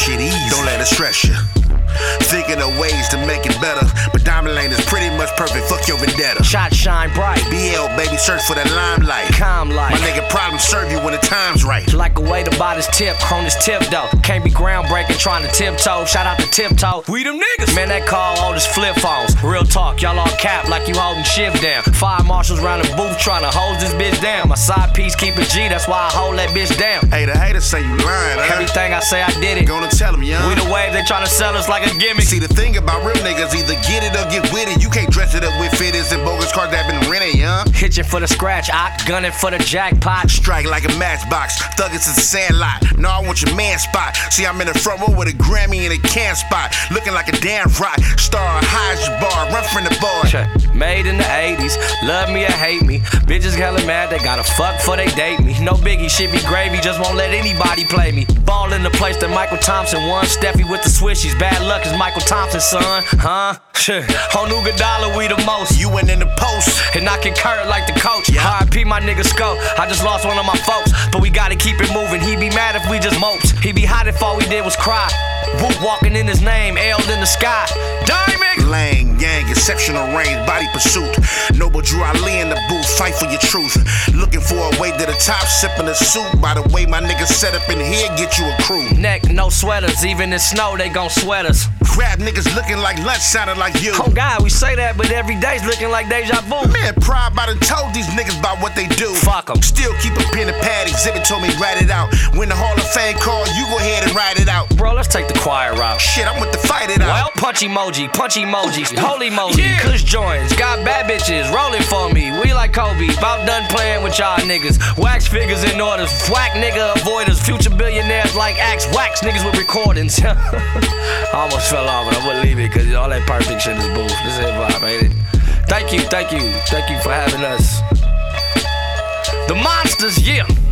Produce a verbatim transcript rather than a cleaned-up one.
shit easy. Don't let it stress you. Thinking of ways to make it better, but Diamond Lane is pretty much perfect. Fuck your vendetta. Shot shine bright. B L, baby, search for that limelight. Calm light. My nigga problem serve you when the time's right. Like a way to buy this tip, on this tip though. Can't be groundbreaking trying to tiptoe. Shout out to Tiptoe. We them niggas. Man, that call all this flip phones. Real talk, y'all all cap like you holding shift down. Five marshals round the booth trying to hold this bitch down. My side piece keep it G, that's why I hold that bitch down. Hey, the haters say you lying, huh? Everything I say I did it. Gonna tell them, young. We the wave, they tryna sell us like a gimmick. See, the thing about real niggas, either get it or get with it. You can't dress it up with fitteds and bogus cars that been rented, young. Hitching for the scratch, I gunning for the jackpot. Strike like a matchbox, thuggin' is a sandlot. No, I want your man spot. See, I'm in the front row with a Grammy and a can spot. Looking like a damn rock star, high as your bar, run from the bar. Made in the eighties, love me or hate me. Bitches hella mad, they gotta fuck before they date me. No biggie, shit be gravy, just won't let anybody play me. Ball in the place that Michael Thompson won. Steffi with the swishies, bad luck is Michael Thompson's son, huh? On Ugadala, we the most. You went in the post, and I concur like the coach. Yeah. R I P my nigga Scope, I just lost one of my folks, but we gotta keep it moving. He be mad if we just mopes. He be hot if all we did was cry. Whoop walking in his name, L'd in the sky. Diamond! Lang, Yang, exceptional range, body pursuit. Noble Drew Ali in the booth, fight for your truth. Looking for a way to the top, sipping a soup. By the way, my niggas set up in here, get you a crew. Neck, no sweaters, even in snow, they gon' sweat us. Crab niggas looking like lunch, sounded like you. Oh God, we say that, but every day's looking like deja vu. Man, pride by done told these niggas about what they do. Fuck em. Still keep a pen and pad, exhibit told me write it out. When the Hall of Fame call, you go ahead and write it out. Bro, let's take the quiet route. Shit, I'm with the fight it out. Well, punch emoji, punch emojis, holy emoji, yeah. Kush joints, got bad bitches rolling for me. We like Kobe, about done playing with y'all niggas. Wax figures in orders, whack nigga avoiders, future billionaires like Axe, wax niggas with recordings. I almost fell off, but I wouldn't leave it because all that perfect shit is booth. This is hip hop, ain't it? Thank you, thank you, thank you for having us. The Monsters, yeah.